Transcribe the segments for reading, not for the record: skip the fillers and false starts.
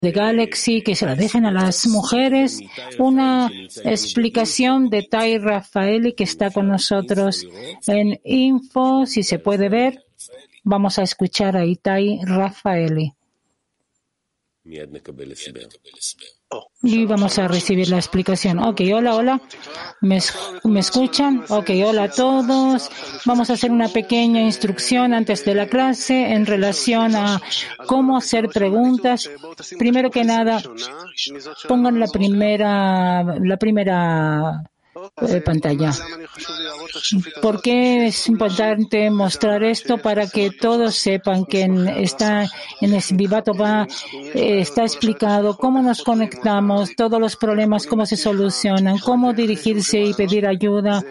de Galaxy, que se la dejen a las mujeres. Una explicación de Tai Rafaeli, que está con nosotros en Info, si se puede ver. Vamos a escuchar a Tai Rafaeli. Y vamos a recibir la explicación. Ok, hola. ¿Me escuchan? Ok, hola a todos. Vamos a hacer una pequeña instrucción antes de la clase en relación a cómo hacer preguntas. Primero que nada, pongan la primera pantalla. ¿Por qué es importante mostrar esto? Para que todos sepan que está en Svivatova está explicado cómo nos conectamos, todos los problemas, cómo se solucionan, cómo dirigirse y pedir ayuda.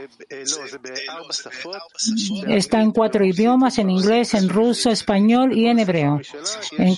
Está en 4 idiomas, en inglés, en ruso, español y en hebreo. En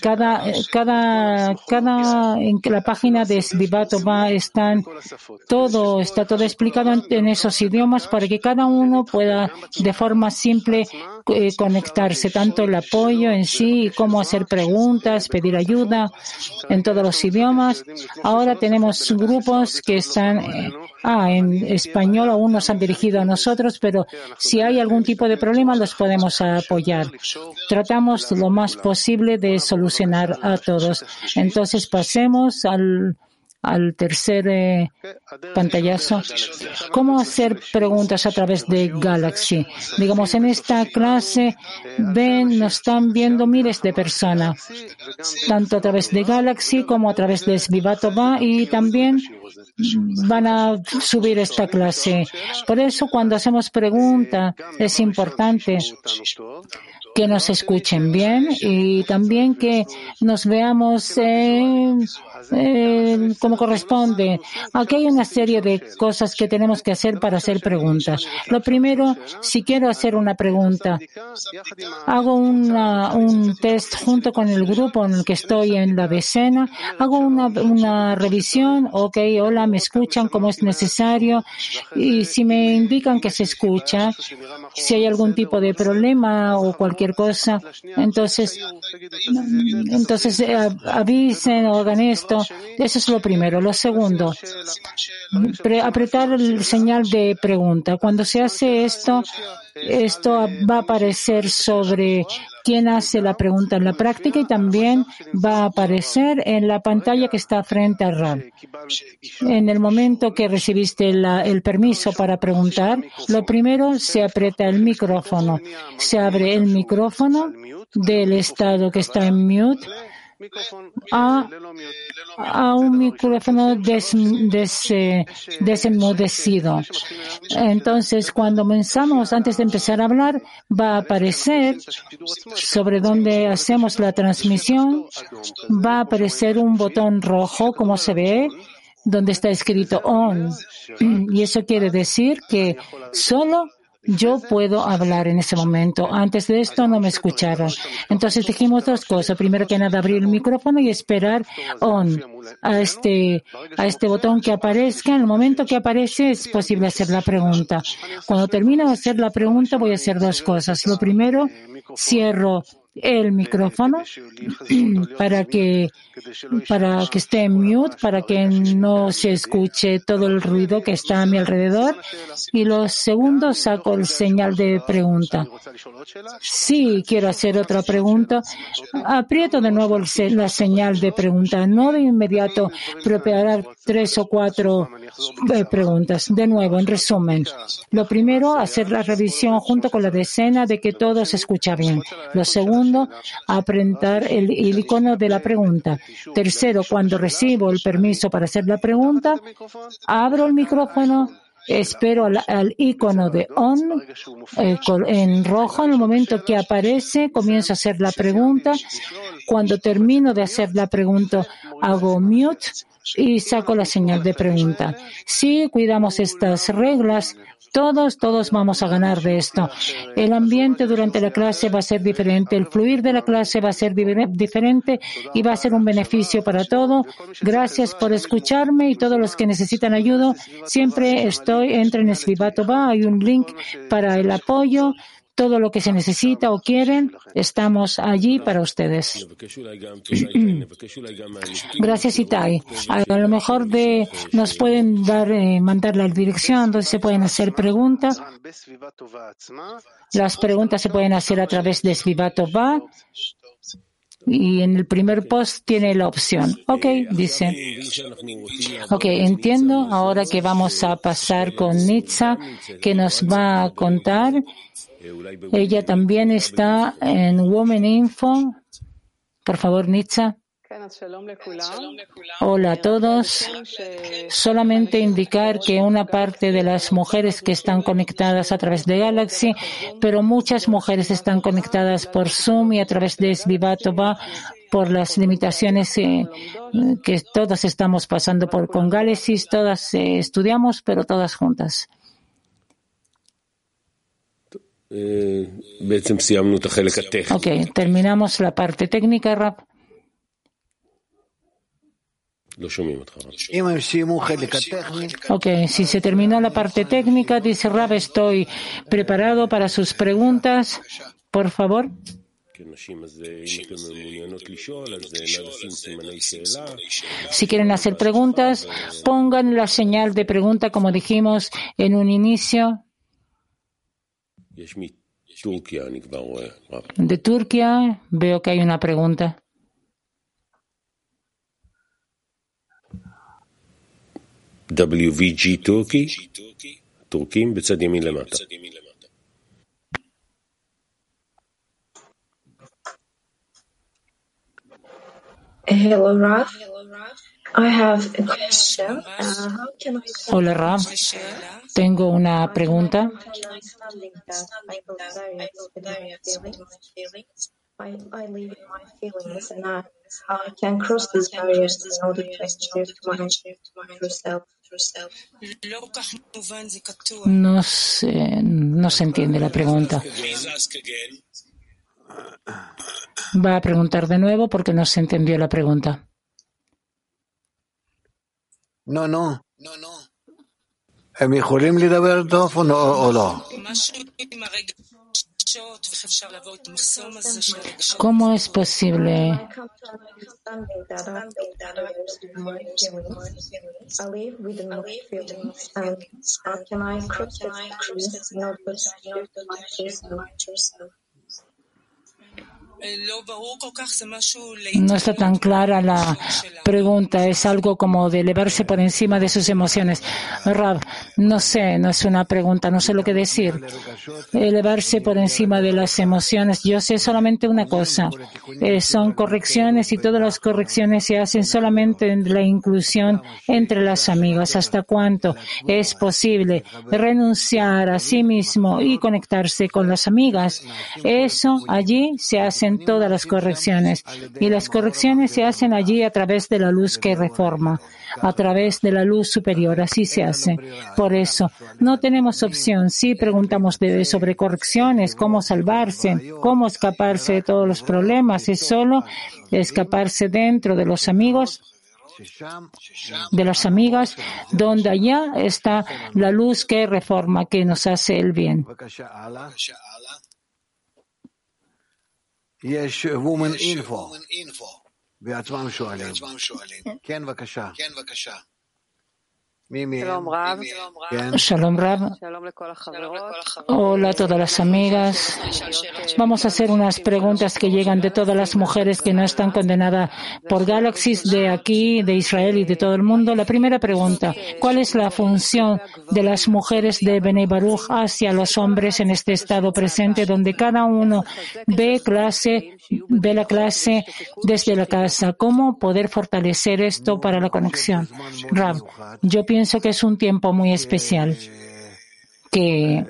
en la página de Svivatova está todo explicado en esos idiomas para que cada uno pueda de forma simple conectarse, tanto el apoyo en sí, cómo hacer preguntas, pedir ayuda en todos los idiomas. Ahora tenemos grupos que están en español, aún nos han dirigido a nosotros, pero si hay algún tipo de problema los podemos apoyar. Tratamos lo más posible de solucionar a todos. Entonces pasemos al tercer pantallazo. ¿Cómo hacer preguntas a través de Galaxy? Digamos, en esta clase nos están viendo miles de personas, tanto a través de Galaxy como a través de Svivatova, y también van a subir esta clase. Por eso, cuando hacemos preguntas, es importante que nos escuchen bien y también que nos veamos como corresponde. Aquí hay una serie de cosas que tenemos que hacer para hacer preguntas. Lo primero, si quiero hacer una pregunta, hago un test junto con el grupo en el que estoy en la decena, hago una revisión. Ok, hola, me escuchan como es necesario, y si me indican que se escucha, si hay algún tipo de problema o cualquier cosa, entonces avisen o hagan esto. Eso es lo primero. Lo segundo, apretar el señal de pregunta. Cuando se hace esto va a aparecer sobre quién hace la pregunta en la práctica y también va a aparecer en la pantalla que está frente al Rab. En el momento que recibiste el permiso para preguntar, lo primero se aprieta el micrófono. Se abre el micrófono del estado que está en mute a un micrófono desenmudecido. Entonces, cuando comenzamos, antes de empezar a hablar, va a aparecer sobre donde hacemos la transmisión, va a aparecer un botón rojo, como se ve, donde está escrito on. Y eso quiere decir que solo yo puedo hablar en ese momento. Antes de esto no me escucharon. Entonces dijimos 2 cosas. Primero que nada, abrir el micrófono y esperar on a este botón que aparezca. En el momento que aparece es posible hacer la pregunta. Cuando termino de hacer la pregunta voy a hacer 2 cosas. Lo primero, cierro el micrófono para que esté en mute, para que no se escuche todo el ruido que está a mi alrededor. Y lo segundo, saco el señal de pregunta. Si quiero hacer otra pregunta, aprieto de nuevo la señal de pregunta. No de inmediato preparar 3 o 4 preguntas. De nuevo, en resumen, lo primero, hacer la revisión junto con la decena de que todo se escucha bien. Lo segundo, apretar el icono de la pregunta. Tercero, cuando recibo el permiso para hacer la pregunta, abro el micrófono, espero al icono de on en rojo. En el momento que aparece, comienzo a hacer la pregunta. Cuando termino de hacer la pregunta, hago mute y saco la señal de pregunta. Si cuidamos estas reglas, todos vamos a ganar de esto. El ambiente durante la clase va a ser diferente, el fluir de la clase va a ser diferente y va a ser un beneficio para todo. Gracias por escucharme y todos los que necesitan ayuda, siempre entren en Svivatova, hay un link para el apoyo. todo lo que se necesita o quieren, estamos allí para ustedes. Gracias, Itai. A lo mejor nos pueden mandar la dirección donde se pueden hacer preguntas. Las preguntas se pueden hacer a través de Svivatova. Y en el primer post tiene la opción. Ok, dice. Ok, entiendo. Ahora que vamos a pasar con Nitza, que nos va a contar. Ella también está en Women Info. Por favor, Nitza. Hola a todos. Solamente indicar que una parte de las mujeres que están conectadas a través de Galaxy, pero muchas mujeres están conectadas por Zoom y a través de Svivatova por las limitaciones que todas estamos pasando por con Galaxy. Todas estudiamos, pero todas juntas. Ok, terminamos la parte técnica, Rab. Ok, si se terminó la parte técnica, dice Rab, estoy preparado para sus preguntas. Por favor. Si quieren hacer preguntas, pongan la señal de pregunta como dijimos en un inicio. De Turquía, veo que hay una pregunta. WVG Turkey, טורקים בצד ימין למטה. Hello, Rav. I have a question. How can I... Hola, Rav. Tengo una pregunta. I live in my feelings and I can cross these barriers in order to achieve my true self. No se entiende la pregunta. Va a preguntar de nuevo porque no se entendió la pregunta. No. הם יכולים לדבר טוב או לא? ¿Cómo es posible? No está tan clara la pregunta. Es algo como de elevarse por encima de sus emociones. Rav, no sé, no es una pregunta, no sé lo que decir. Elevarse por encima de las emociones. Yo sé solamente una cosa. Son correcciones y todas las correcciones se hacen solamente en la inclusión entre las amigas. ¿Hasta cuánto es posible renunciar a sí mismo y conectarse con las amigas? Eso allí se hacen todas las correcciones y las correcciones se hacen allí a través de la luz que reforma, a través de la luz superior, así se hace. Por eso no tenemos opción. Si preguntamos sobre correcciones, cómo salvarse, cómo escaparse de todos los problemas, es solo escaparse dentro de los amigos, de las amigas, donde allá está la luz que reforma, que nos hace el bien. יש Women Info בעצמם שואלים. כן, בבקשה. Shalom Rav. Hola a todas las amigas. Vamos a hacer unas preguntas que llegan de todas las mujeres que no están condenadas por Galaxies de aquí, de Israel y de todo el mundo. La primera pregunta, ¿cuál es la función de las mujeres de Bnei Baruch hacia los hombres en este estado presente donde cada uno ve la clase desde la casa? ¿Cómo poder fortalecer esto para la conexión? Rav, yo pienso que es un tiempo muy especial, que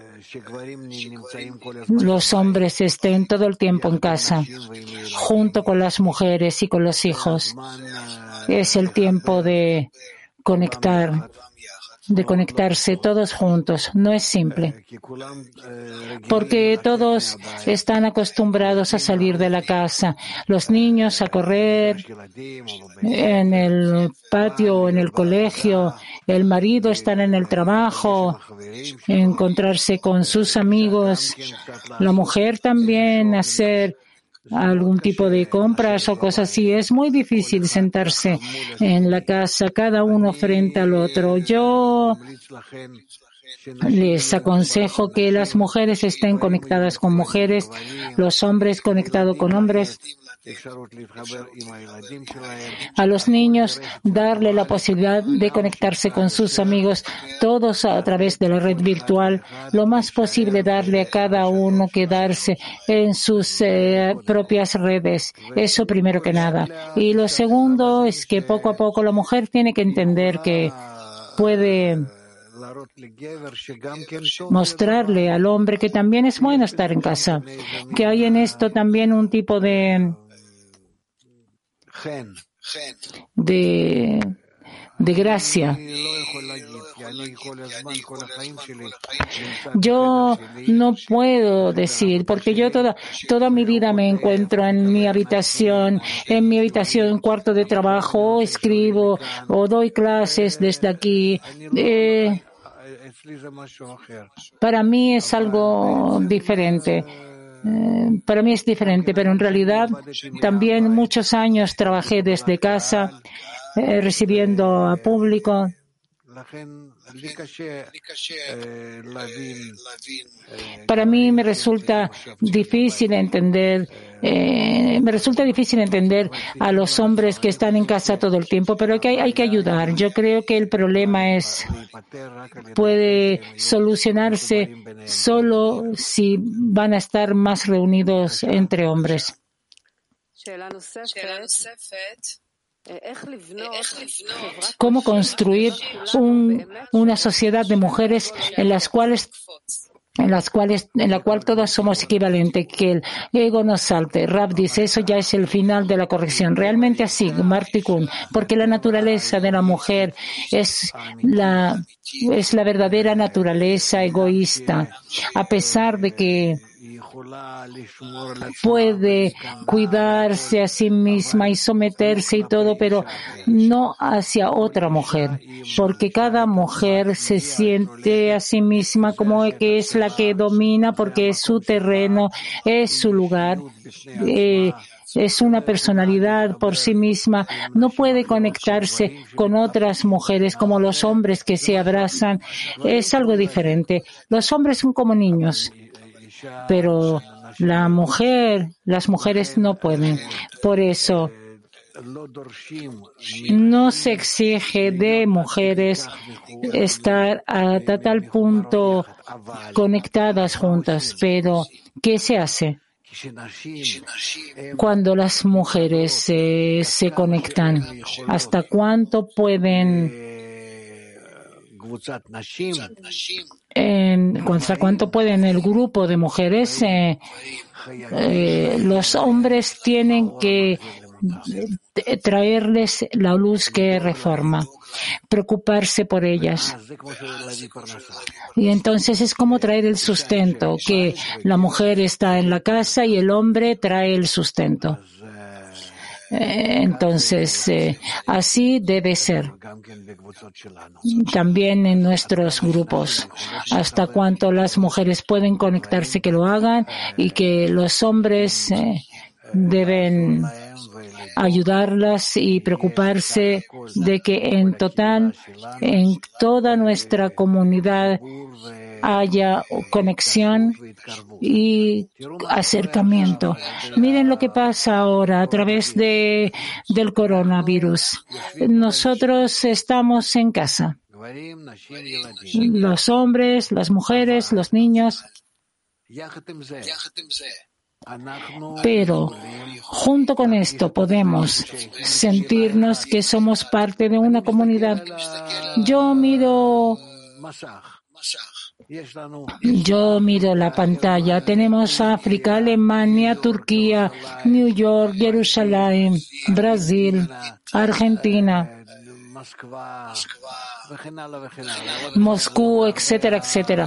los hombres estén todo el tiempo en casa, junto con las mujeres y con los hijos. Es el tiempo de conectar de conectarse todos juntos. No es simple, porque todos están acostumbrados a salir de la casa, los niños a correr en el patio o en el colegio, el marido estar en el trabajo, encontrarse con sus amigos, la mujer también hacer algún tipo de compras o cosas así. Es muy difícil sentarse en la casa, cada uno frente al otro. Yo les aconsejo que las mujeres estén conectadas con mujeres, los hombres conectados con hombres. A los niños darle la posibilidad de conectarse con sus amigos, todos a través de la red virtual, lo más posible darle a cada uno quedarse en sus propias redes. Eso primero que nada. Y lo segundo es que poco a poco la mujer tiene que entender que puede mostrarle al hombre que también es bueno estar en casa, que hay en esto también un tipo de gracia. Yo no puedo decir, porque yo toda mi vida me encuentro en mi habitación, cuarto de trabajo, o escribo o doy clases desde aquí. Para mí es algo diferente. Para mí es diferente, pero en realidad también muchos años trabajé desde casa, recibiendo a público. Para mí me resulta difícil entender a los hombres que están en casa todo el tiempo, pero que hay que ayudar. Yo creo que el problema puede solucionarse solo si van a estar más reunidos entre hombres. ¿Cómo construir una sociedad de mujeres en la cual todas somos equivalentes, que el ego no salte? Rab dice, eso ya es el final de la corrección. Realmente así, Martikun, porque la naturaleza de la mujer es la verdadera naturaleza egoísta, a pesar de que puede cuidarse a sí misma y someterse y todo, pero no hacia otra mujer, porque cada mujer se siente a sí misma como que es la que domina, porque es su terreno, es su lugar, es una personalidad por sí misma, no puede conectarse con otras mujeres como los hombres que se abrazan. Es algo diferente. Los hombres son como niños, pero las mujeres no pueden. Por eso no se exige de mujeres estar a tal punto conectadas juntas, pero ¿qué se hace cuando las mujeres se conectan? ¿Hasta cuánto pueden? ¿Hasta cuánto pueden el grupo de mujeres? Los hombres tienen que traerles la luz que reforma, preocuparse por ellas. Y entonces es como traer el sustento, que la mujer está en la casa y el hombre trae el sustento. Entonces, así debe ser también en nuestros grupos. Hasta cuánto las mujeres pueden conectarse, que lo hagan, y que los hombres deben ayudarlas y preocuparse de que en toda nuestra comunidad haya conexión y acercamiento. Miren lo que pasa ahora a través del coronavirus. Nosotros estamos en casa. Los hombres, las mujeres, los niños. Pero junto con esto podemos sentirnos que somos parte de una comunidad. Yo miro la pantalla. Tenemos África, Alemania, Turquía, New York, Jerusalén, Brasil, Argentina, Moscú, etcétera, etcétera.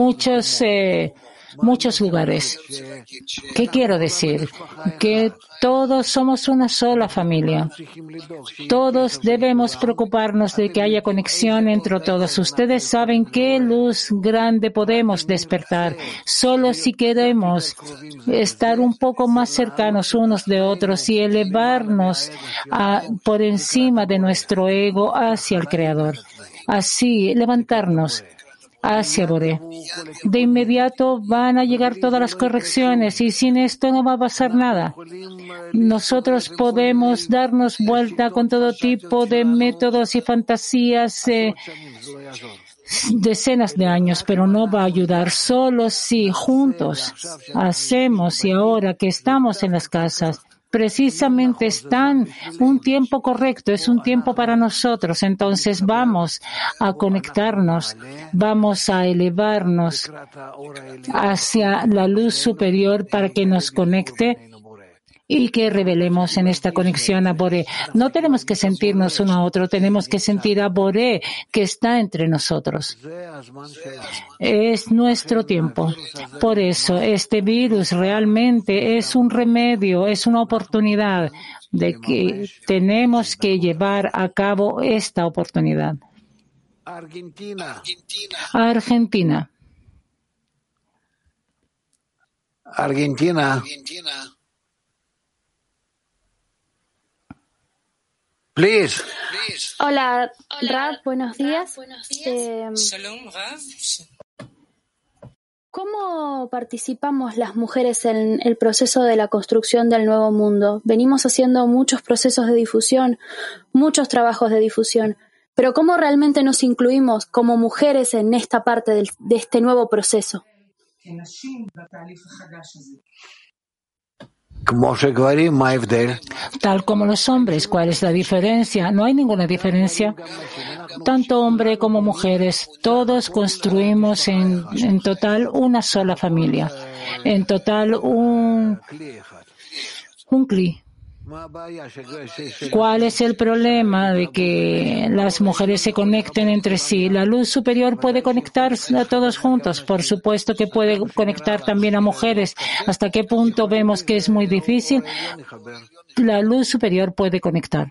Muchos lugares. ¿Qué quiero decir? Que todos somos una sola familia. Todos debemos preocuparnos de que haya conexión entre todos. Ustedes saben qué luz grande podemos despertar. Solo si queremos estar un poco más cercanos unos de otros y elevarnos por encima de nuestro ego hacia el Creador. Así, levantarnos hacia Boré. De inmediato van a llegar todas las correcciones y sin esto no va a pasar nada. Nosotros podemos darnos vuelta con todo tipo de métodos y fantasías decenas de años, pero no va a ayudar. Solo si juntos hacemos y ahora que estamos en las casas, precisamente están un tiempo correcto, es un tiempo para nosotros. Entonces vamos a conectarnos, vamos a elevarnos hacia la luz superior para que nos conecte y que revelemos en esta conexión a Boré. No tenemos que sentirnos uno a otro, tenemos que sentir a Boré que está entre nosotros. Es nuestro tiempo. Por eso, este virus realmente es un remedio, es una oportunidad de que tenemos que llevar a cabo esta oportunidad. Argentina. Please. Hola, Rav, buenos días. ¿Cómo participamos las mujeres en el proceso de la construcción del nuevo mundo? Venimos haciendo muchos procesos de difusión, muchos trabajos de difusión, pero ¿cómo realmente nos incluimos como mujeres en esta parte de este nuevo proceso? Tal como los hombres, ¿cuál es la diferencia? No hay ninguna diferencia. Tanto hombres como mujeres, todos construimos en total una sola familia. En total un cli. ¿Cuál es el problema de que las mujeres se conecten entre sí? La luz superior puede conectar a todos juntos. Por supuesto que puede conectar también a mujeres. ¿Hasta qué punto vemos que es muy difícil? La luz superior puede conectar.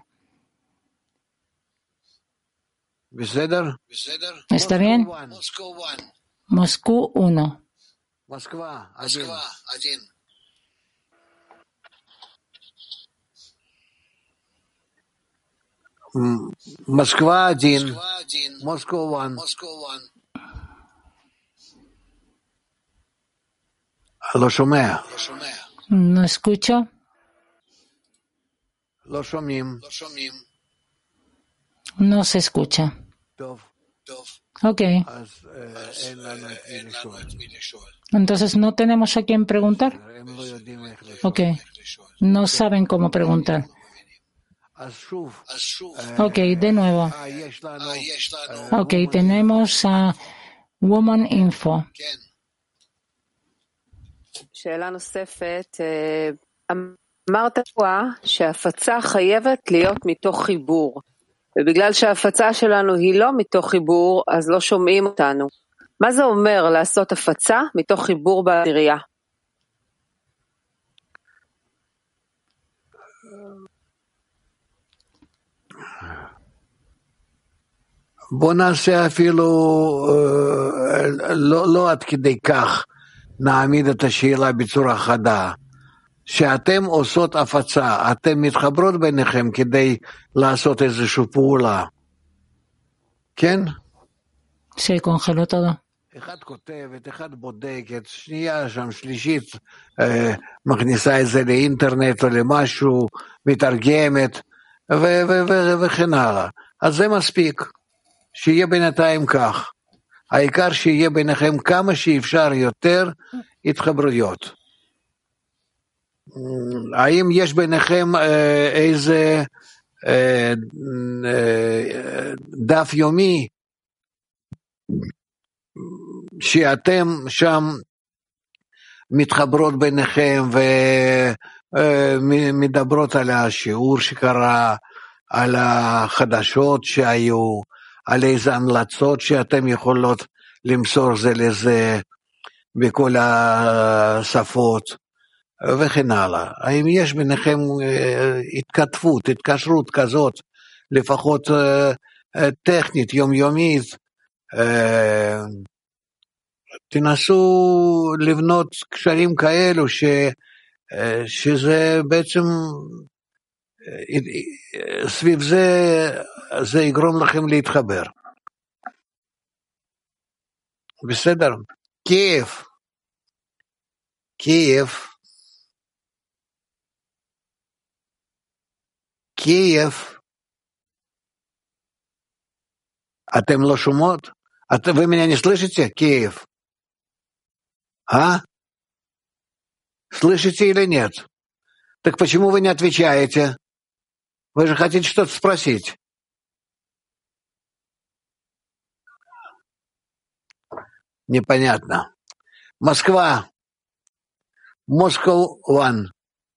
¿Está bien? Moscú 1. Moskva 1, Moscow 1. Lo shomea. No escucho. Lo shomim. No se escucha. Ok. Entonces no tenemos a quién preguntar. Ok. No saben cómo preguntar. Ok, de nuevo. Ok, tenemos a Woman Info. שאלה נוספת, אמרת שההפצה חייבת להיות מתוך חיבור, ובגלל שההפצה שלנו היא לא מתוך חיבור, אז לא שומעים אותנו. מה זה אומר לעשות הפצה מתוך חיבור בעירייה? בוא נעשה אפילו לא עד כדי כך נעמיד את השאלה בצורה חדה. שאתם עושות הפצה, אתם מתחברות ביניכם כדי לעשות איזושהי פעולה. כן? שקונגלו todo. אחד כותבת, אחד בודקת, שנייה שם שלישית מכניסה את זה לאינטרנט או למשהו, מתרגמת וכן הלאה. אז זה מספיק. שיהיה בינתיים כך. העיקר שיהיה ביניכם כמה שאפשר יותר התחברויות. האם יש ביניכם איזה דף יומי שאתם שם מתחברות ביניכם ומדברות על השיעור שקרה, על החדשות שהיו, על איזה המלצות שאתם יכולות למסור זה לזה בכל השפות וכן הלאה. האם יש ביניכם התקשרות כזאת, לפחות טכנית, יומיומית? תנסו לבנות קשרים כאלו שזה בעצם סביב זה יגרום לכם להתחבר. בסדר? קייב, אתם לא שומעות? Вы меня не слышите, Киев? А? Слышите или нет? Так почему вы не отвечаете? Вы же хотите что-то спросить. Непонятно. Москва. Moscow One.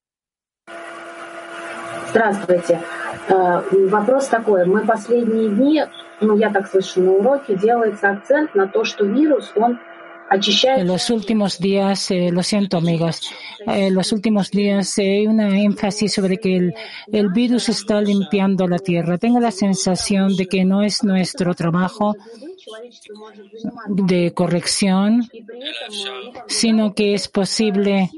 Здравствуйте. Вопрос такой. Мы последние дни, я так слышу на уроке, делается акцент на то, что вирус, он очищает... En los últimos días, lo siento amigas, en los últimos días hay una énfasis sobre que el virus está limpiando la tierra. Tengo la sensación de que no es nuestro trabajo de corrección, sino que es posible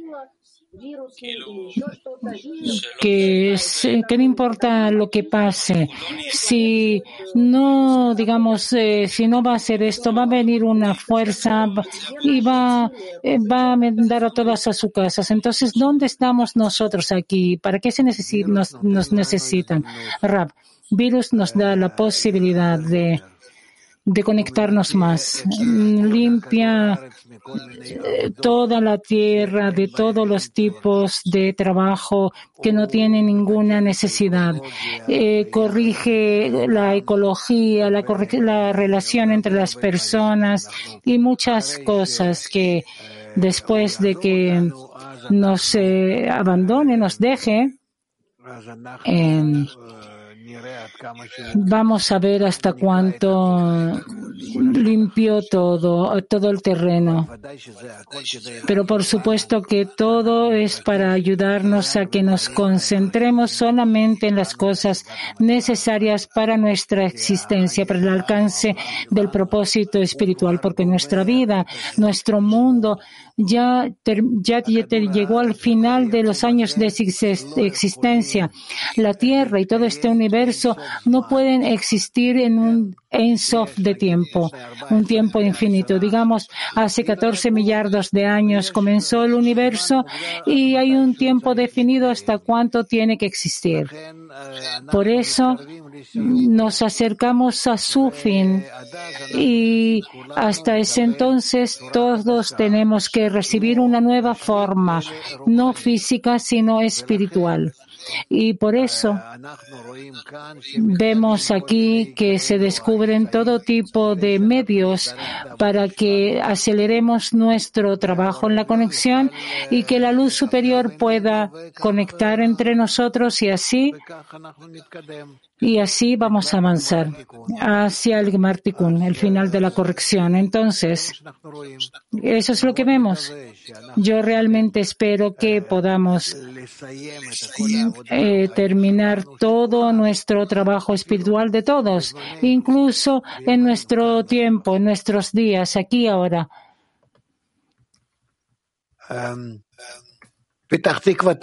que no importa lo que pase, si no, si no va a ser esto, va a venir una fuerza y va a mandar a todas a sus casas. Entonces, ¿dónde estamos nosotros aquí? ¿Para qué nos necesitan? Rab, virus nos da la posibilidad de conectarnos más, limpia toda la tierra de todos los tipos de trabajo que no tienen ninguna necesidad, corrige la ecología, la relación entre las personas y muchas cosas que después de que nos abandone, nos deje, vamos a ver hasta cuánto limpió todo el terreno. Pero por supuesto que todo es para ayudarnos a que nos concentremos solamente en las cosas necesarias para nuestra existencia, para el alcance del propósito espiritual, porque nuestra vida, nuestro mundo ya llegó al final de los años de existencia. La Tierra y todo este universo no pueden existir en un Ein Sof de tiempo, un tiempo infinito. Digamos, hace 14 millardos de años comenzó el universo y hay un tiempo definido hasta cuánto tiene que existir. Por eso nos acercamos a su fin y hasta ese entonces todos tenemos que recibir una nueva forma, no física sino espiritual. Y por eso vemos aquí que se descubren todo tipo de medios para que aceleremos nuestro trabajo en la conexión y que la luz superior pueda conectar entre nosotros y así vamos a avanzar hacia el Gemar Tikkun, el final de la corrección. Entonces, eso es lo que vemos. Yo realmente espero que podamos terminar todo nuestro trabajo espiritual de todos, incluso en nuestro tiempo, en nuestros días, aquí ahora. Petach Tikva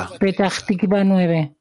9.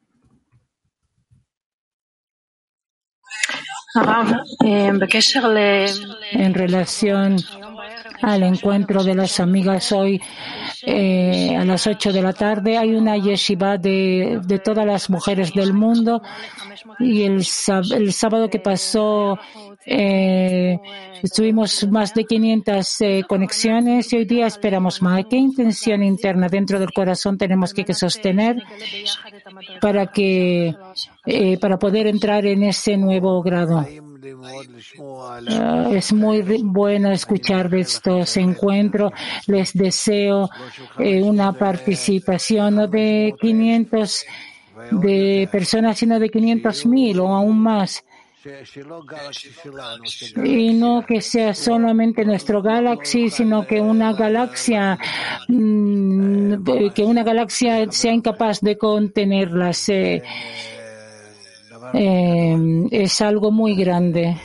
En relación al encuentro de las amigas hoy a las 8 de la tarde, hay una yeshiva de todas las mujeres del mundo y el sábado que pasó estuvimos más de 500 conexiones y hoy día esperamos más. ¿Qué intención interna dentro del corazón tenemos que sostener para poder entrar en ese nuevo grado? Es muy bueno escuchar de estos encuentros. Les deseo una participación no de 500 de personas, sino de 500,000 o aún más. y no que sea solamente nuestro galaxy, sino que una galaxia sea incapaz de contenerlas. Es algo muy grande.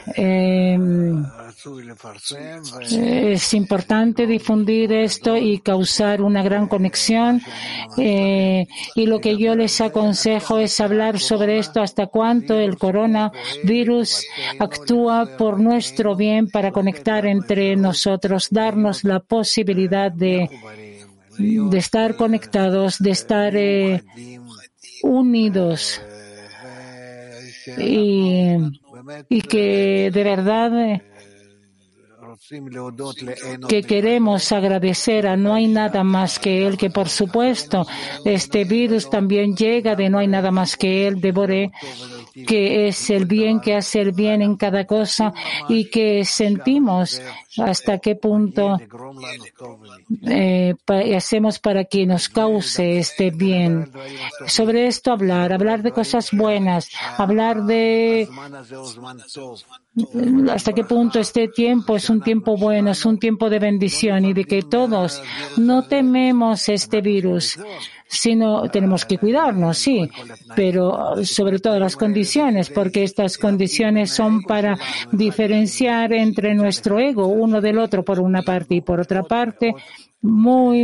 Es importante difundir esto y causar una gran conexión. Y lo que yo les aconsejo es hablar sobre esto hasta cuánto el coronavirus actúa por nuestro bien para conectar entre nosotros, darnos la posibilidad de estar conectados, de estar unidos y que de verdad que queremos agradecer a No hay nada más que Él, que por supuesto este virus también llega de No hay nada más que Él, de Boré, que es el bien, que hace el bien en cada cosa y que sentimos hasta qué punto hacemos para que nos cause este bien. Sobre esto hablar de cosas buenas, hablar de hasta qué punto este tiempo es un tiempo bueno, es un tiempo de bendición y de que todos no tememos este virus, sino tenemos que cuidarnos, sí, pero sobre todas las condiciones, porque estas condiciones son para diferenciar entre nuestro ego uno del otro por una parte y por otra parte, muy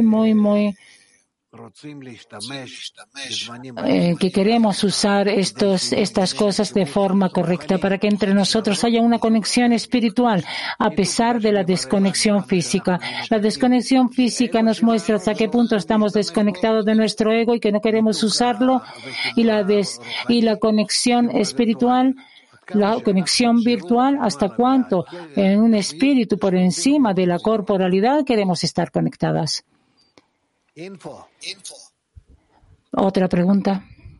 que queremos usar estas cosas de forma correcta para que entre nosotros haya una conexión espiritual a pesar de la desconexión física. La desconexión física nos muestra hasta qué punto estamos desconectados de nuestro ego y que no queremos usarlo, y la conexión espiritual, la conexión virtual, hasta cuánto en un espíritu por encima de la corporalidad queremos estar conectadas. Otra pregunta.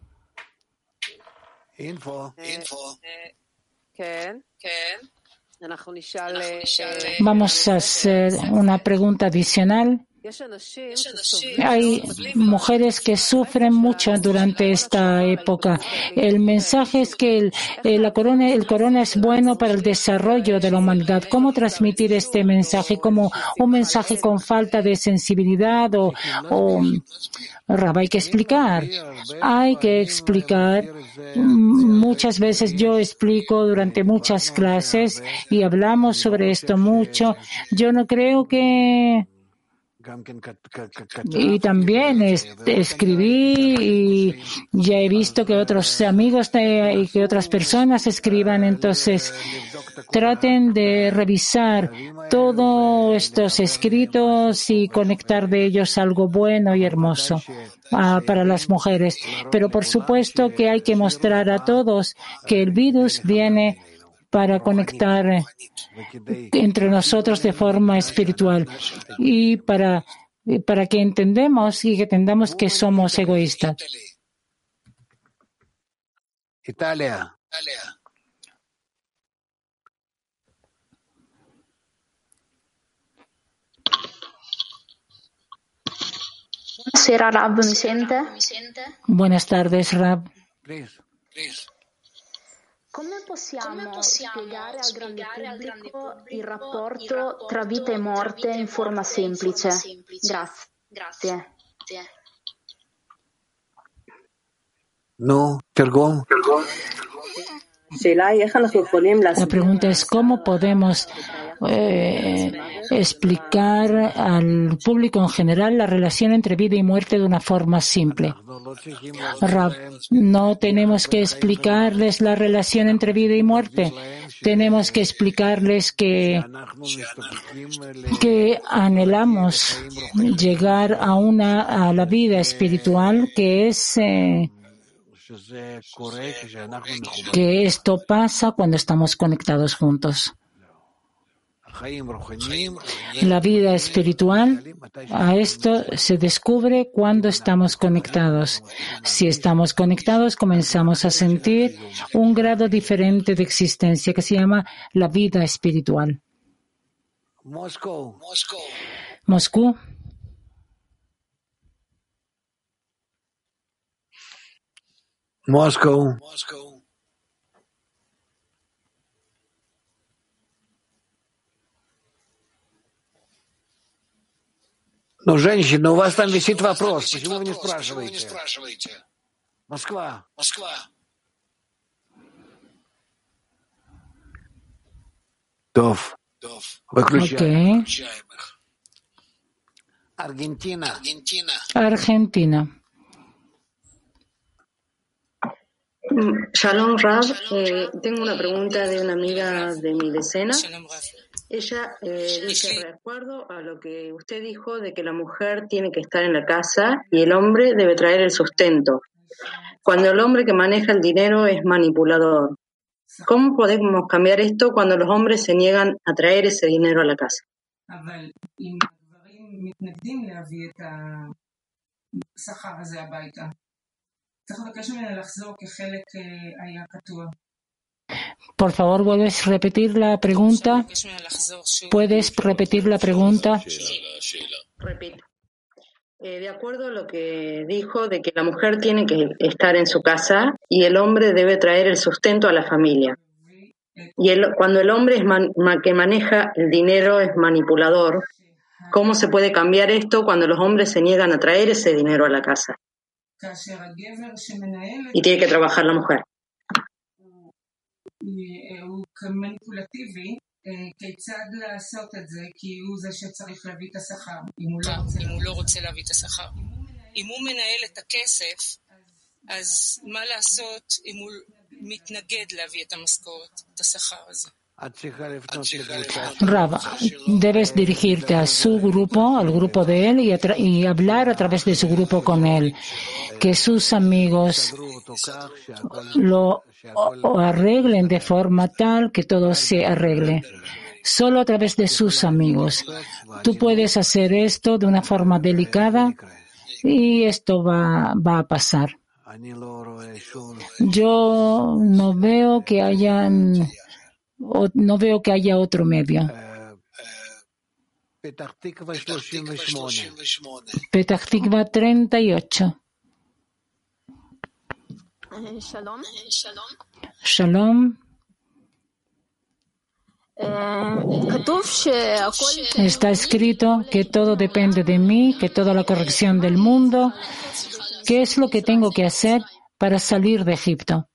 Vamos a hacer una pregunta adicional. Hay mujeres que sufren mucho durante esta época. El mensaje es que el corona es bueno para el desarrollo de la humanidad. ¿Cómo transmitir este mensaje? ¿Como un mensaje con falta de sensibilidad o Rab, hay que explicar. Muchas veces yo explico durante muchas clases y hablamos sobre esto mucho. Yo no creo que... Y también escribí y ya he visto que otros amigos y que otras personas escriban. Entonces, traten de revisar todos estos escritos y conectar de ellos algo bueno y hermoso para las mujeres. Pero por supuesto que hay que mostrar a todos que el virus viene para conectar entre nosotros de forma espiritual y para que entendamos y que entendamos que somos egoístas. Italia. Buonasera, Rab, ¿me siente? Buenas tardes, Rab. Come possiamo spiegare al grande pubblico il rapporto tra vita e morte in forma semplice? Grazie. No, perdón. La pregunta es cómo podemos explicar al público en general la relación entre vida y muerte de una forma simple. Rab, no tenemos que explicarles la relación entre vida y muerte. Tenemos que explicarles que anhelamos llegar a la vida espiritual, que es que esto pasa cuando estamos conectados juntos. La vida espiritual, a esto se descubre cuando estamos conectados. Si estamos conectados, comenzamos a sentir un grado diferente de existencia que se llama la vida espiritual. Moscú. Moscow. Ну, женщина, у вас там висит вопрос. Почему вы не спрашиваете? Москва. Тов. Выключаем. Ok. Аргентина. Argentina. Shalom Rab, tengo una pregunta de una amiga de mi decena. Ella dice, de acuerdo a lo que usted dijo de que la mujer tiene que estar en la casa y el hombre debe traer el sustento. Cuando el hombre que maneja el dinero es manipulador, ¿cómo podemos cambiar esto cuando los hombres se niegan a traer ese dinero a la casa? Por favor, ¿puedes repetir la pregunta? ¿Puedes repetir la pregunta? Repito. De acuerdo a lo que dijo de que la mujer tiene que estar en su casa y el hombre debe traer el sustento a la familia. Y cuando el hombre que maneja el dinero es manipulador, ¿cómo se puede cambiar esto cuando los hombres se niegan a traer ese dinero a la casa? Y tiene que trabajar la mujer. כיצד לעשות את זה, כי הוא זה שצריך להביא את השכר, אם הוא לא רוצה להביא את השכר. אם הוא מנהל את הכסף, אז מה לעשות אם הוא מתנגד להביא את המשכורת, את השכר הזה? Rab, debes dirigirte a su grupo, al grupo de él, y hablar a través de su grupo con él. Que sus amigos lo arreglen de forma tal que todo se arregle. Solo a través de sus amigos. Tú puedes hacer esto de una forma delicada y esto va a pasar. Yo no veo que haya otro medio. Petah Tikva 38. Shalom. Está escrito que todo depende de mí, que toda la corrección del mundo. ¿Qué es lo que tengo que hacer para salir de Egipto?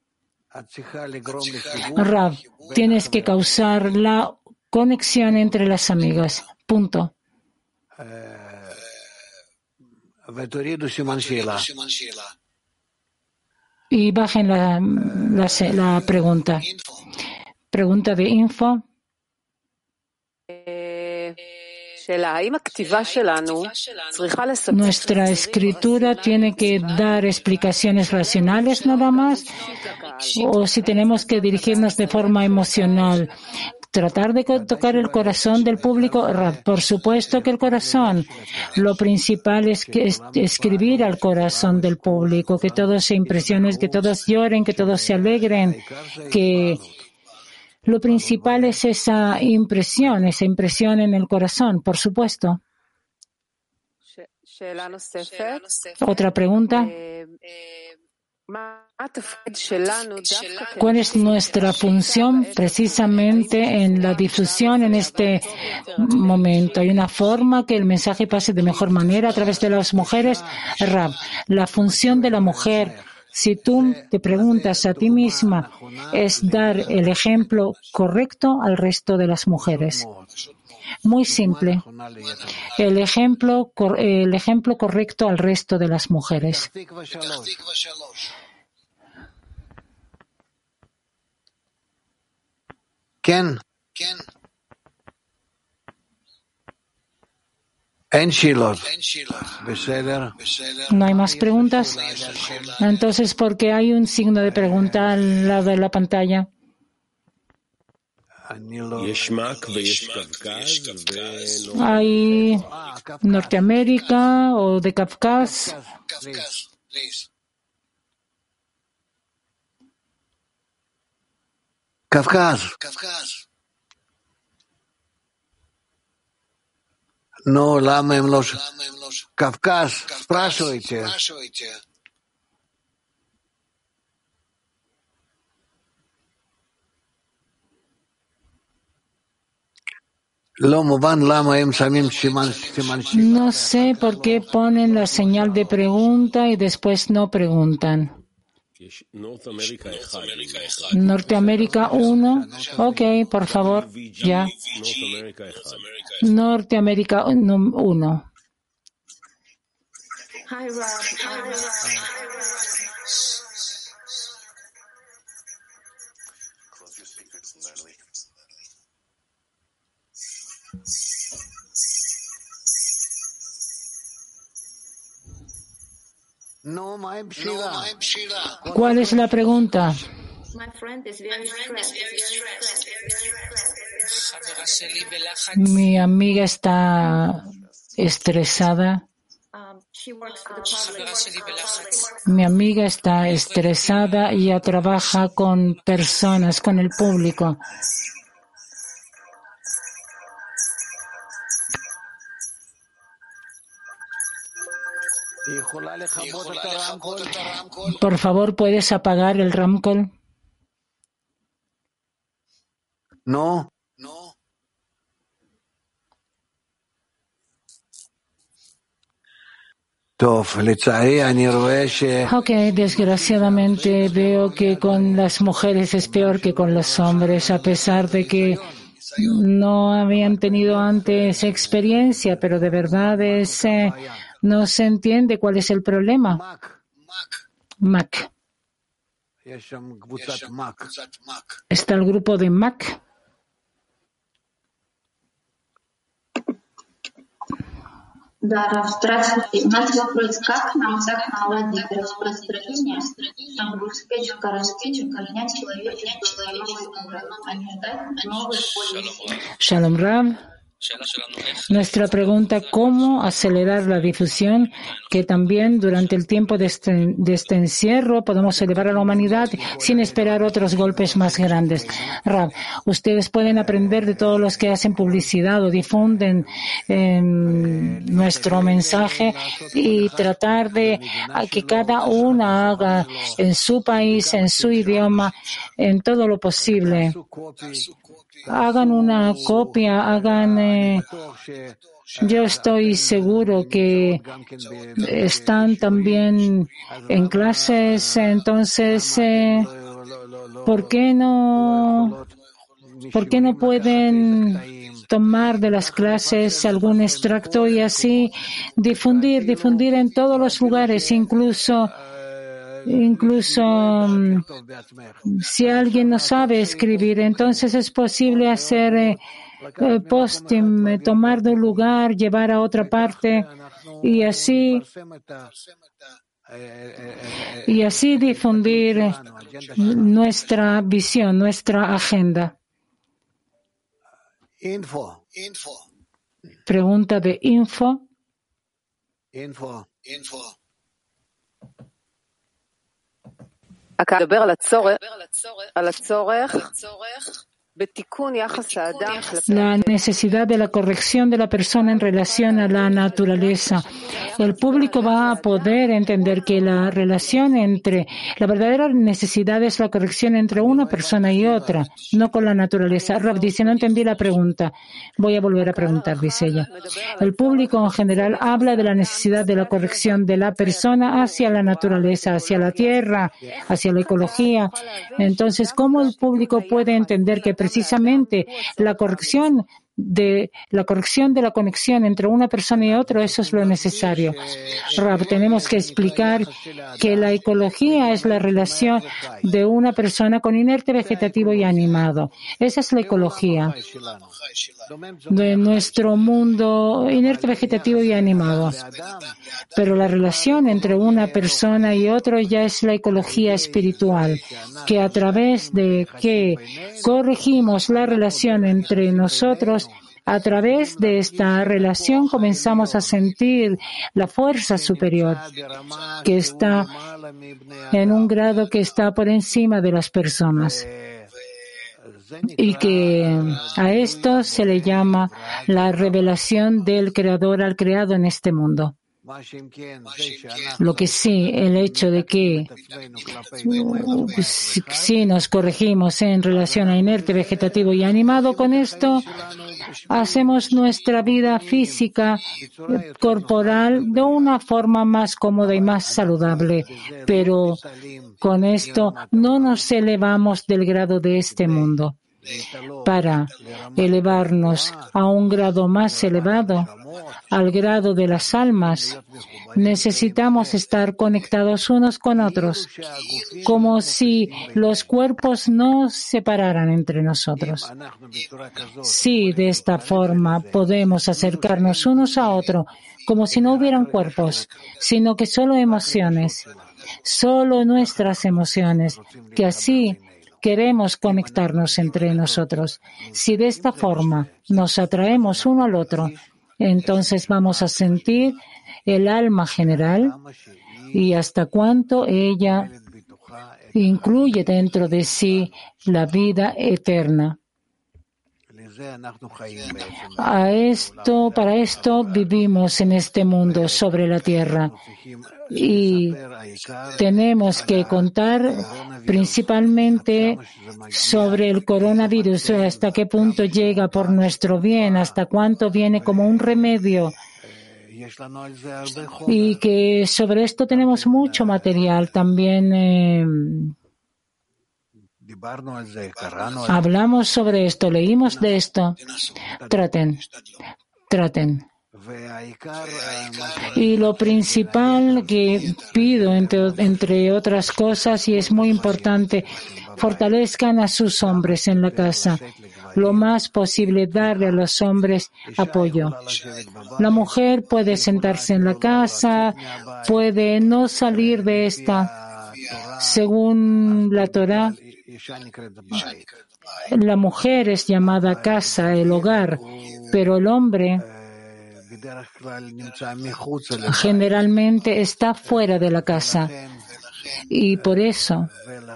Rab, tienes que causar la conexión entre las amigas. Punto. Y bajen la pregunta. Pregunta de info. ¿Nuestra escritura tiene que dar explicaciones racionales nada más? ¿O si tenemos que dirigirnos de forma emocional? Tratar de tocar el corazón del público, por supuesto que el corazón. Lo principal es escribir al corazón del público, que todos se impresionen, que todos lloren, que todos se alegren, que lo principal es esa impresión en el corazón, por supuesto. Otra pregunta. ¿Cuál es nuestra función precisamente en la difusión en este momento? ¿Hay una forma que el mensaje pase de mejor manera a través de las mujeres? Rab, la función de la mujer, si tú te preguntas a ti misma, es dar el ejemplo correcto al resto de las mujeres. Muy simple. El ejemplo correcto al resto de las mujeres. ¿Quién? ¿No hay más preguntas? Entonces, ¿por qué hay un signo de pregunta al lado de la pantalla? ¿Hay Norteamérica o de Kafkaz? Kafkaz. No, лама им ложь. Кавказ, спрашивайте. No sé por qué ponen la señal de pregunta y después no preguntan. Norteamérica 1. Ok, por favor, ya. Norteamérica 1. Hi, Rob. ¿Cuál es la pregunta? My friend is very stressed. Mi amiga está estresada. She works for the public. Mi amiga está estresada y ella trabaja con personas, con el público. Por favor, ¿puedes apagar el Ramcol? No. Ok, desgraciadamente veo que con las mujeres es peor que con los hombres, a pesar de que no habían tenido antes experiencia, pero de verdad no se entiende cuál es el problema. Mac. Está el grupo de Mac. Да, Рав, здравствуйте. У нас вопрос, как нам так наладить распространение, чтобы успеть в карантине поднять человечество на новый уровень, а не ждать новых болезней? Shalom Rav. Nuestra pregunta, ¿cómo acelerar la difusión que también durante el tiempo de este encierro podemos elevar a la humanidad sin esperar otros golpes más grandes? Rav, ustedes pueden aprender de todos los que hacen publicidad o difunden nuestro mensaje y tratar de que cada uno haga en su país, en su idioma, en todo lo posible. Hagan una copia, yo estoy seguro que están también en clases, entonces, ¿por qué no pueden tomar de las clases algún extracto y así difundir en todos los lugares, incluso si alguien no sabe escribir, entonces es posible hacer posting, tomar de un lugar, llevar a otra parte y así difundir nuestra visión, nuestra agenda. Pregunta de info. אתה מדבר על הצורך la necesidad de la corrección de la persona en relación a la naturaleza. El público va a poder entender que la verdadera necesidad es la corrección entre una persona y otra, no con la naturaleza. Rav dice, no entendí la pregunta. Voy a volver a preguntar, dice ella. El público en general habla de la necesidad de la corrección de la persona hacia la naturaleza, hacia la tierra, hacia la ecología. Entonces, ¿cómo el público puede entender que precisamente la corrección de la conexión entre una persona y otra, eso es lo necesario? Rav, tenemos que explicar que la ecología es la relación de una persona con inerte, vegetativo y animado. Esa es la ecología de nuestro mundo inerte, vegetativo y animado. Pero la relación entre una persona y otro ya es la ecología espiritual, que a través de que corregimos la relación entre nosotros, a través de esta relación comenzamos a sentir la fuerza superior que está en un grado que está por encima de las personas. Y que a esto se le llama la revelación del Creador al creado en este mundo. Lo que sí, el hecho de que si nos corregimos en relación a inerte, vegetativo y animado, con esto hacemos nuestra vida física, corporal, de una forma más cómoda y más saludable. Pero con esto no nos elevamos del grado de este mundo. Para elevarnos a un grado más elevado, al grado de las almas, necesitamos estar conectados unos con otros, como si los cuerpos no se separaran entre nosotros. Sí, de esta forma podemos acercarnos unos a otros, como si no hubieran cuerpos, sino que solo emociones, solo nuestras emociones, que así queremos conectarnos entre nosotros. Si de esta forma nos atraemos uno al otro, entonces vamos a sentir el alma general y hasta cuánto ella incluye dentro de sí la vida eterna. Para esto vivimos en este mundo sobre la tierra y tenemos que contar principalmente sobre el coronavirus, hasta qué punto llega por nuestro bien, hasta cuánto viene como un remedio. Y que sobre esto tenemos mucho material también. Hablamos sobre esto, leímos de esto. Traten. Y lo principal que pido, entre otras cosas, y es muy importante, fortalezcan a sus hombres en la casa. Lo más posible, darle a los hombres apoyo. La mujer puede sentarse en la casa, puede no salir de esta. Según la Torá, la mujer es llamada casa, el hogar, pero el hombre generalmente está fuera de la casa. Y por eso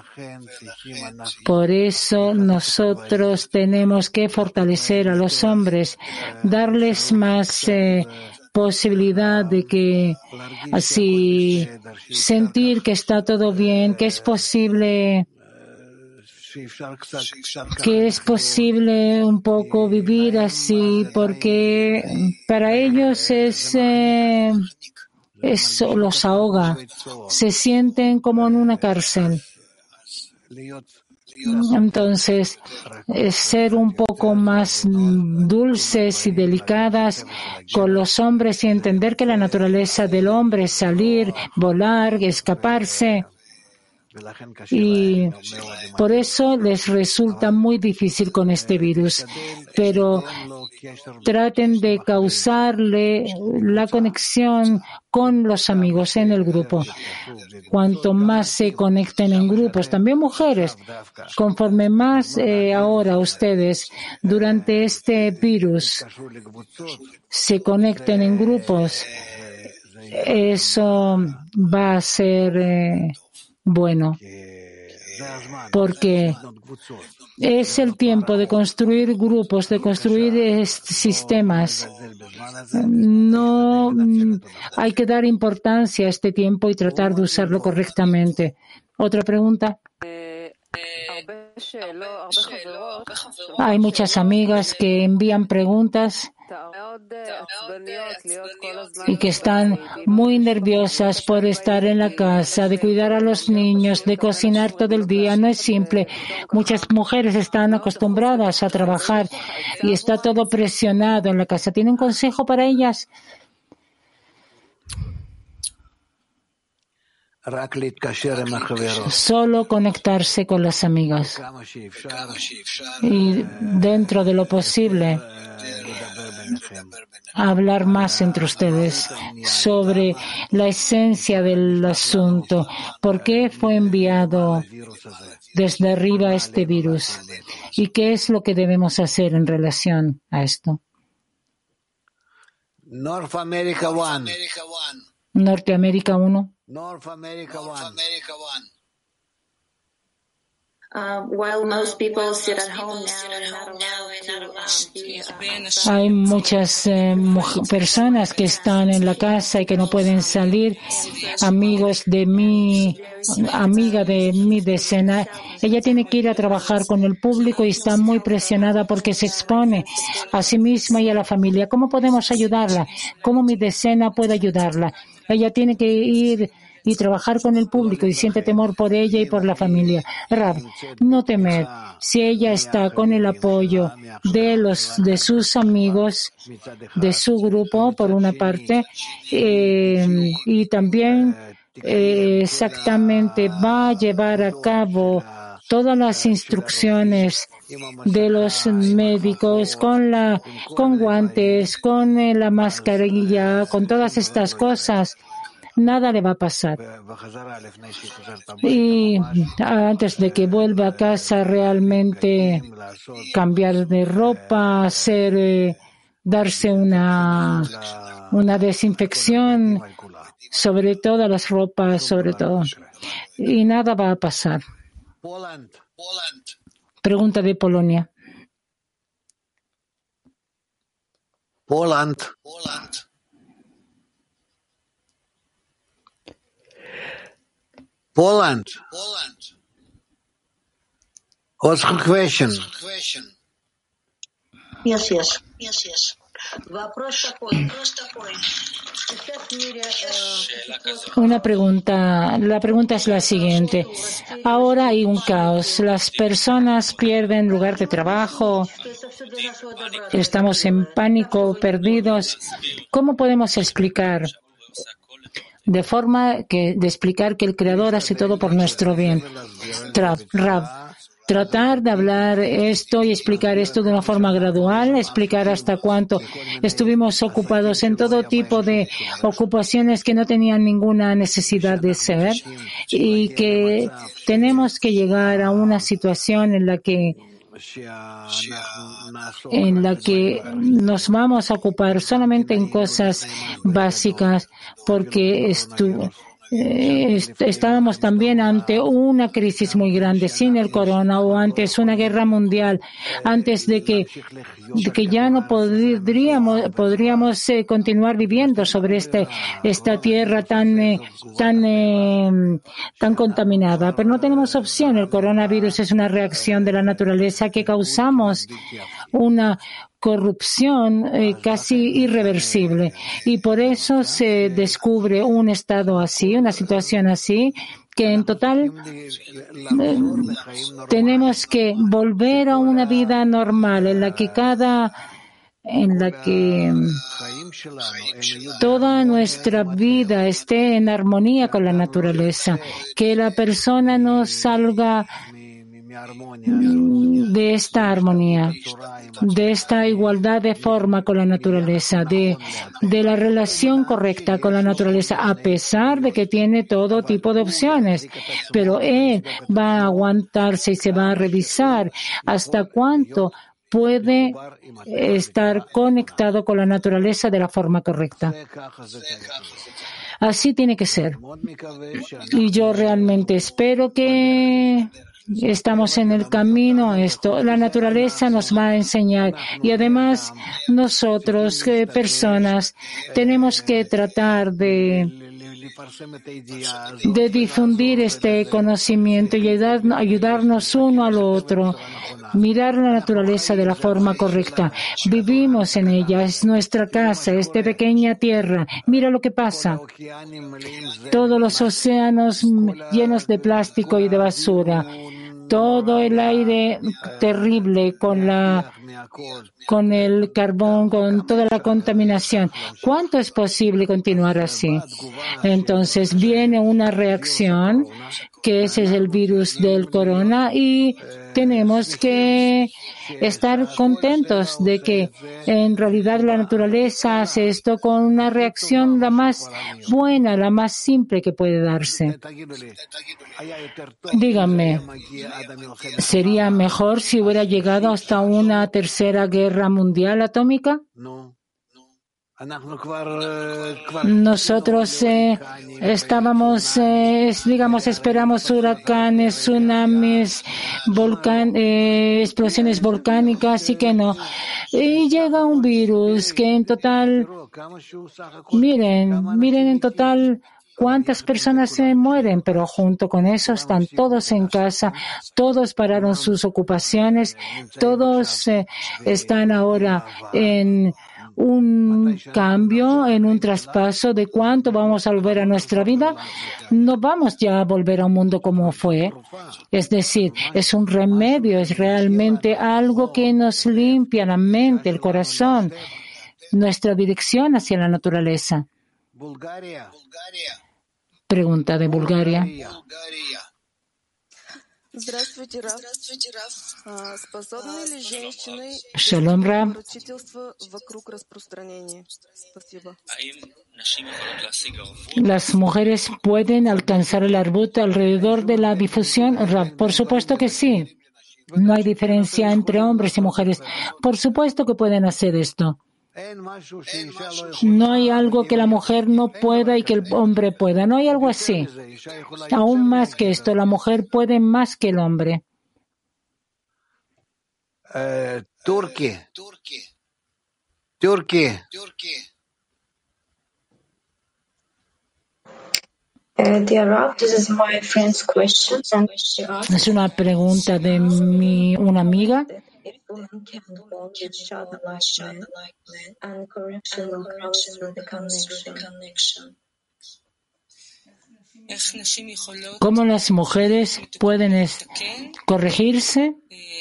nosotros tenemos que fortalecer a los hombres, darles más posibilidad de que así sentir que está todo bien, que es posible un poco vivir así, porque para ellos eso los ahoga, se sienten como en una cárcel. Entonces, ser un poco más dulces y delicadas con los hombres y entender que la naturaleza del hombre es salir, volar, escaparse. Y por eso les resulta muy difícil con este virus. Pero traten de causarle la conexión con los amigos en el grupo. Cuanto más se conecten en grupos, también mujeres, conforme más ahora ustedes durante este virus se conecten en grupos, eso va a ser bueno, porque es el tiempo de construir grupos, de construir sistemas. No hay que dar importancia a este tiempo y tratar de usarlo correctamente. ¿Otra pregunta? Hay muchas amigas que envían preguntas y que están muy nerviosas por estar en la casa, de cuidar a los niños, de cocinar todo el día. No es simple. Muchas mujeres están acostumbradas a trabajar y está todo presionado en la casa. ¿Tiene un consejo para ellas? Solo conectarse con las amigas y dentro de lo posible hablar más entre ustedes sobre la esencia del asunto. ¿Por qué fue enviado desde arriba este virus? ¿Y qué es lo que debemos hacer en relación a esto? Norteamérica 1. While most people sit at home now and not allowed to be Hay muchas personas que están en la casa y que no pueden salir. Amigos de mi amiga de mi decena, ella tiene que ir a trabajar con el público y está muy presionada porque se expone a sí misma y a la familia. ¿Cómo podemos ayudarla? ¿Cómo mi decena puede ayudarla? Ella tiene que ir y trabajar con el público y siente temor por ella y por la familia. Rab, no temer. Si ella está con el apoyo de sus amigos, de su grupo, por una parte, y también exactamente va a llevar a cabo todas las instrucciones de los médicos con guantes, con la mascarilla, con todas estas cosas, nada le va a pasar. Y antes de que vuelva a casa, realmente cambiar de ropa, darse una desinfección sobre todas las ropas, sobre todo. Y nada va a pasar. Pregunta de Polonia. Poland. What's the question? Yes. Una pregunta. La pregunta es la siguiente. Ahora hay un caos. Las personas pierden lugar de trabajo. Estamos en pánico, perdidos. ¿Cómo podemos explicar? De explicar que el Creador hace todo por nuestro bien. Tratar de hablar esto y explicar esto de una forma gradual, explicar hasta cuánto estuvimos ocupados en todo tipo de ocupaciones que no tenían ninguna necesidad de ser y que tenemos que llegar a una situación en la que nos vamos a ocupar solamente en cosas básicas porque estábamos también ante una crisis muy grande sin el corona o antes una guerra mundial, antes de que ya no podríamos continuar viviendo sobre esta tierra tan contaminada. Pero no tenemos opción. El coronavirus es una reacción de la naturaleza que causamos una corrupción casi irreversible y por eso se descubre un estado así, una situación así, que en total tenemos que volver a una vida normal en la que toda nuestra vida esté en armonía con la naturaleza, que la persona no salga de esta armonía, de esta igualdad de forma con la naturaleza, de la relación correcta con la naturaleza, a pesar de que tiene todo tipo de opciones. Pero él va a aguantarse y se va a revisar hasta cuánto puede estar conectado con la naturaleza de la forma correcta. Así tiene que ser. Y yo realmente espero que estamos en el camino a esto. La naturaleza nos va a enseñar y además nosotros, personas, tenemos que tratar de difundir este conocimiento y ayudarnos uno al otro, mirar la naturaleza de la forma correcta. Vivimos en ella, es nuestra casa, esta pequeña tierra. Mira lo que pasa. Todos los océanos llenos de plástico y de basura. Todo el aire terrible con el carbón, con toda la contaminación. ¿Cuánto es posible continuar así? Entonces viene una reacción, que ese es el virus del corona, y tenemos que estar contentos de que en realidad la naturaleza hace esto con una reacción la más buena, la más simple que puede darse. Díganme, ¿sería mejor si hubiera llegado hasta una tercera guerra mundial atómica? Nosotros estábamos, digamos, esperamos huracanes, tsunamis, explosiones volcánicas y que no. Y llega un virus que en total, miren en total cuántas personas se mueren, pero junto con eso están todos en casa, todos pararon sus ocupaciones, todos están ahora en un cambio, en un traspaso de cuánto vamos a volver a nuestra vida. No vamos ya a volver a un mundo como fue. Es decir, es un remedio, es realmente algo que nos limpia la mente, el corazón, nuestra dirección hacia la naturaleza. Pregunta de Bulgaria. Shalom, Rab. ¿Las mujeres pueden alcanzar el arbut alrededor de la difusión? Rab, por supuesto que sí. No hay diferencia entre hombres y mujeres. Por supuesto que pueden hacer esto. No hay algo que la mujer no pueda y que el hombre pueda. No hay algo así. Aún más que esto, la mujer puede más que el hombre. Turquía. Dear Rav, this is my friend's question, and she asked, es una pregunta de una amiga. if women can bond with each other like men, and correction will come through the connection. ¿Cómo las mujeres pueden corregirse?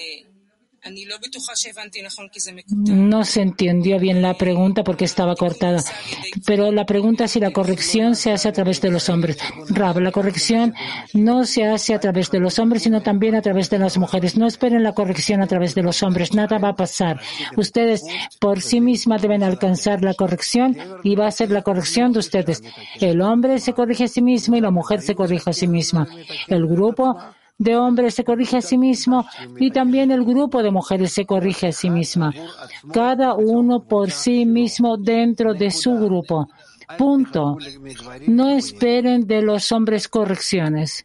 No se entendió bien la pregunta porque estaba cortada, pero la pregunta es si la corrección se hace a través de los hombres. Rab, la corrección no se hace a través de los hombres, sino también a través de las mujeres. No esperen la corrección a través de los hombres, nada va a pasar. Ustedes por sí mismas deben alcanzar la corrección y va a ser la corrección de ustedes. El hombre se corrige a sí mismo y la mujer se corrige a sí misma. El grupo de hombres se corrige a sí mismo y también el grupo de mujeres se corrige a sí misma. Cada uno por sí mismo dentro de su grupo. Punto. No esperen de los hombres correcciones.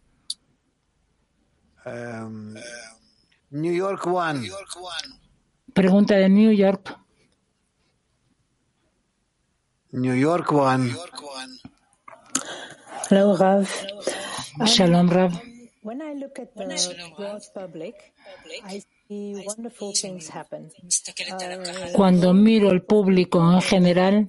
New York One. Pregunta de New York. New York One. Hello, Rav. Shalom, Rav. When I look at the broad public, I see wonderful things happen. Cuando miro el público en general,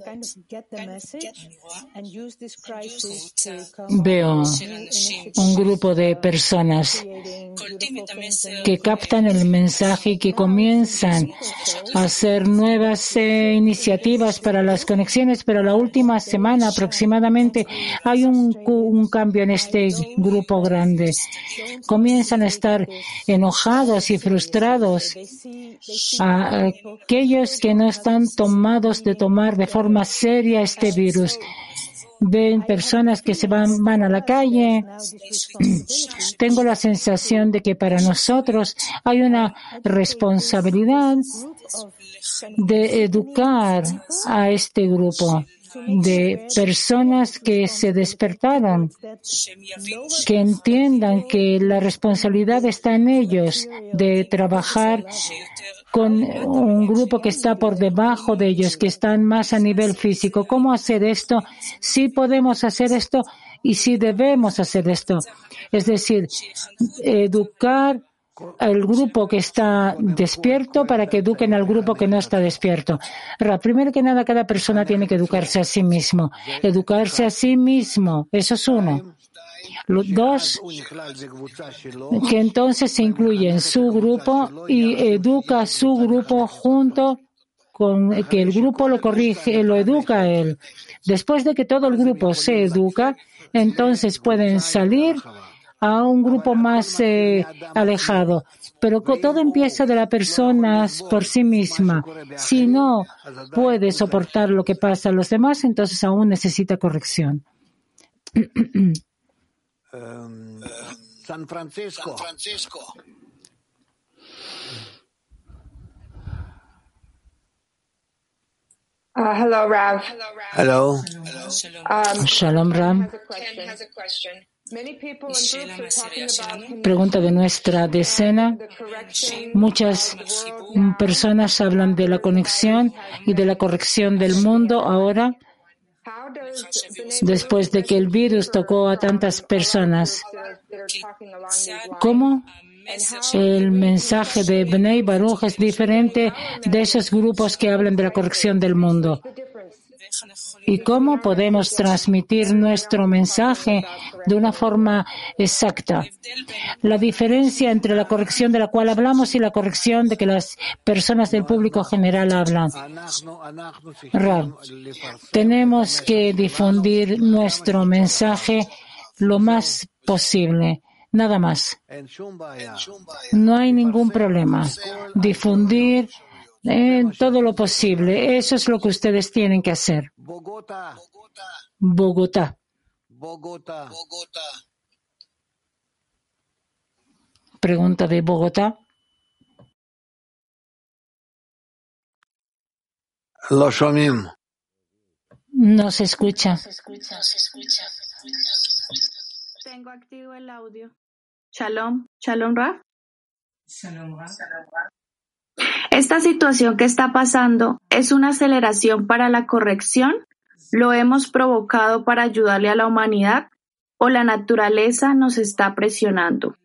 veo un grupo de personas que captan el mensaje y que comienzan a hacer nuevas iniciativas para las conexiones, pero la última semana aproximadamente hay un cambio en este grupo grande. Comienzan a estar enojados y frustrados a aquellos que no están tomados de tomar de forma seria este virus. Ven personas que se van a la calle. Tengo la sensación de que para nosotros hay una responsabilidad de educar a este grupo de personas que se despertaron, que entiendan que la responsabilidad está en ellos de trabajar con un grupo que está por debajo de ellos, que están más a nivel físico. ¿Cómo hacer esto? Sí podemos hacer esto y sí debemos hacer esto. Es decir, educar al grupo que está despierto para que eduquen al grupo que no está despierto. Primero que nada, cada persona tiene que educarse a sí mismo. Educarse a sí mismo, eso es uno. Dos, que entonces se incluye en su grupo y educa a su grupo junto con que el grupo lo corrige, lo educa a él. Después de que todo el grupo se educa, entonces pueden salir a un grupo más alejado. Pero todo empieza de la persona por sí misma. Si no puede soportar lo que pasa a los demás, entonces aún necesita corrección. San Francisco. Hello, Rav. Hello. Shalom, Rav. Pregunta de nuestra decena. Muchas personas hablan de la conexión y de la corrección del mundo ahora, después de que el virus tocó a tantas personas. ¿Cómo el mensaje de Bnei Baruch es diferente de esos grupos que hablan de la corrección del mundo? ¿Y cómo podemos transmitir nuestro mensaje de una forma exacta? La diferencia entre la corrección de la cual hablamos y la corrección de que las personas del público general hablan. Rav, tenemos que difundir nuestro mensaje lo más posible. Nada más. No hay ningún problema. Difundir todo lo posible. Eso es lo que ustedes tienen que hacer. Bogotá. Pregunta de Bogotá. Lo shomim. No se escucha. Tengo activo el audio. Shalom, Shalom Rav. Shalom Rav. Esta situación que está pasando es una aceleración para la corrección. ¿Lo hemos provocado para ayudarle a la humanidad o la naturaleza nos está presionando?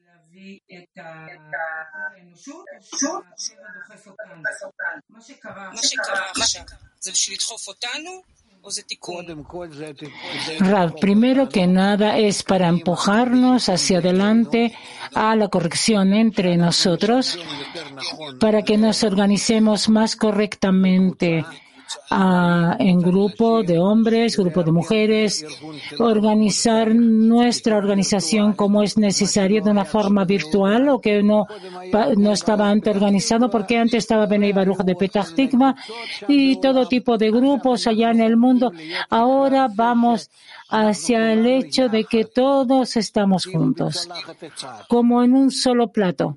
Rav, primero que nada es para empujarnos hacia adelante a la corrección entre nosotros, para que nos organicemos más correctamente en grupo de hombres, grupo de mujeres, organizar nuestra organización como es necesario de una forma virtual o que no estaba antes organizado, porque antes estaba Bnei Baruch de Petach Tikva y todo tipo de grupos allá en el mundo. Ahora vamos hacia el hecho de que todos estamos juntos, como en un solo plato.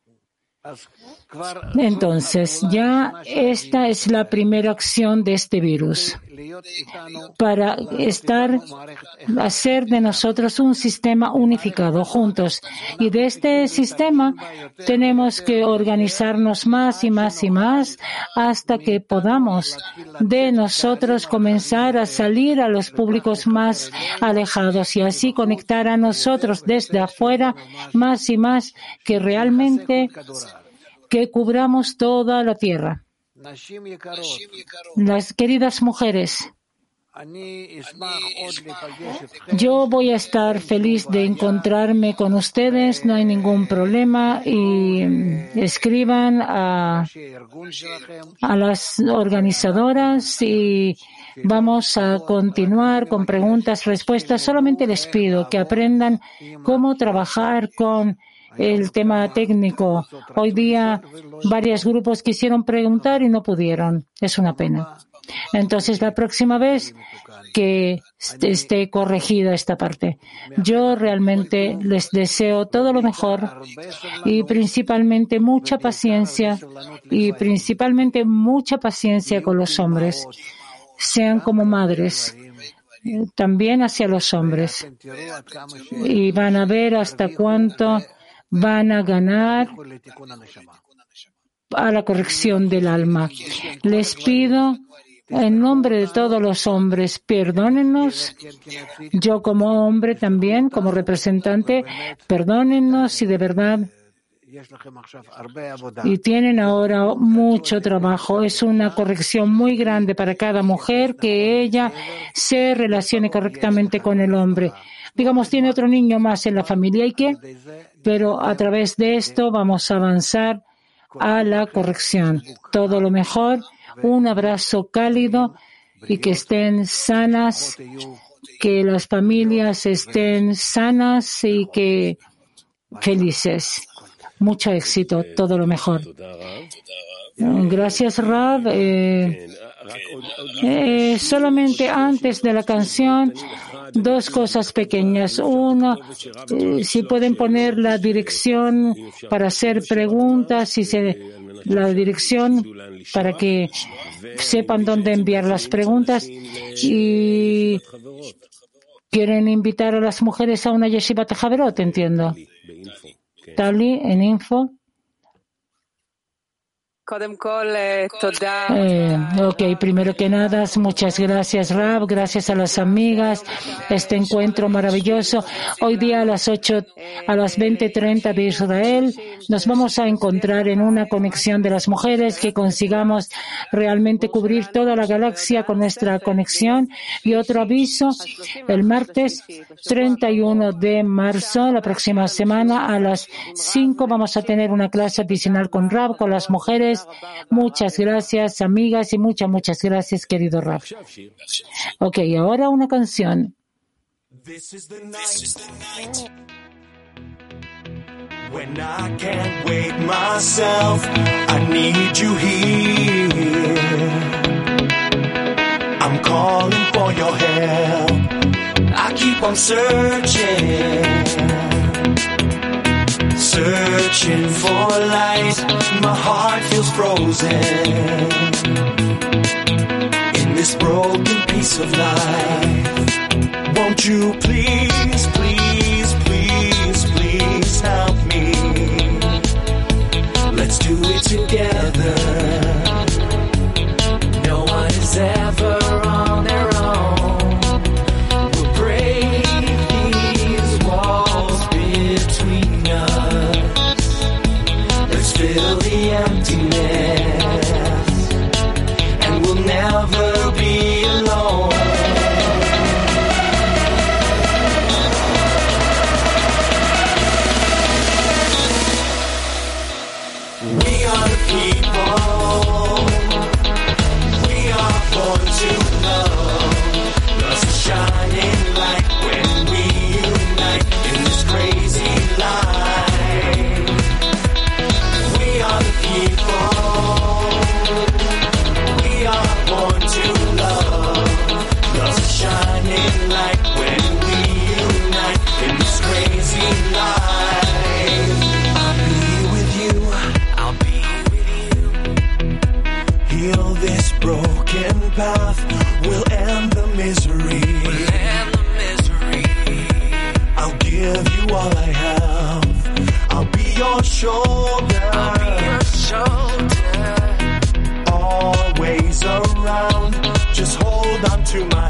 Entonces, ya esta es la primera acción de este virus para hacer de nosotros un sistema unificado juntos. Y de este sistema tenemos que organizarnos más y más y más hasta que podamos de nosotros comenzar a salir a los públicos más alejados y así conectar a nosotros desde afuera más y más, que realmente que cubramos toda la tierra. Las queridas mujeres, yo voy a estar feliz de encontrarme con ustedes, no hay ningún problema, y escriban a las organizadoras y vamos a continuar con preguntas, respuestas. Solamente les pido que aprendan cómo trabajar con el tema técnico. Hoy día varios grupos quisieron preguntar y no pudieron. Es una pena. Entonces, la próxima vez que esté corregida esta parte. Yo realmente les deseo todo lo mejor y principalmente mucha paciencia con los hombres. Sean como madres. También hacia los hombres. Y van a ver hasta cuánto van a ganar a la corrección del alma. Les pido en nombre de todos los hombres, perdónennos. Yo como hombre también, como representante, perdónennos y de verdad. Y tienen ahora mucho trabajo. Es una corrección muy grande para cada mujer que ella se relacione correctamente con el hombre. Digamos, tiene otro niño más en la familia, ¿y qué? Pero a través de esto vamos a avanzar a la corrección. Todo lo mejor, un abrazo cálido y que estén sanas, que las familias estén sanas y que felices. Mucho éxito, todo lo mejor. Gracias, Rav. Solamente antes de la canción, dos cosas pequeñas. Uno, si pueden poner la dirección para hacer preguntas, la dirección para que sepan dónde enviar las preguntas y quieren invitar a las mujeres a una yeshivat haverot, entiendo. Tali, en info. Primero que nada, muchas gracias, Rab, gracias a las amigas, este encuentro maravilloso. Hoy día a las 20:30 de Israel nos vamos a encontrar en una conexión de las mujeres, que consigamos realmente cubrir toda la galaxia con nuestra conexión. Y otro aviso, el martes 31 de marzo, la próxima semana, a las 5 vamos a tener una clase adicional con Rab, con las mujeres. Muchas gracias, amigas, y muchas gracias, querido Rab. Ahora una canción. When I can't wait myself, I need you here. I'm calling for your help. I keep on searching for light. My heart feels frozen in this broken piece of life. Won't you please, please, please, please help me? Let's do it together. No one is ever on their own. We'll break these walls between us. Let's fill the emptiness, and we'll never be alone. We are the people. We are born to love. Love's a shining light when we unite in this crazy life. We are the people. We are born to love. Love's a shining light when we unite in this crazy life. I'll be with you. I'll be with you. Heal this broken path. We'll end the misery. I'll give you all I have. I'll be your shoulder. Always around. Just hold on to my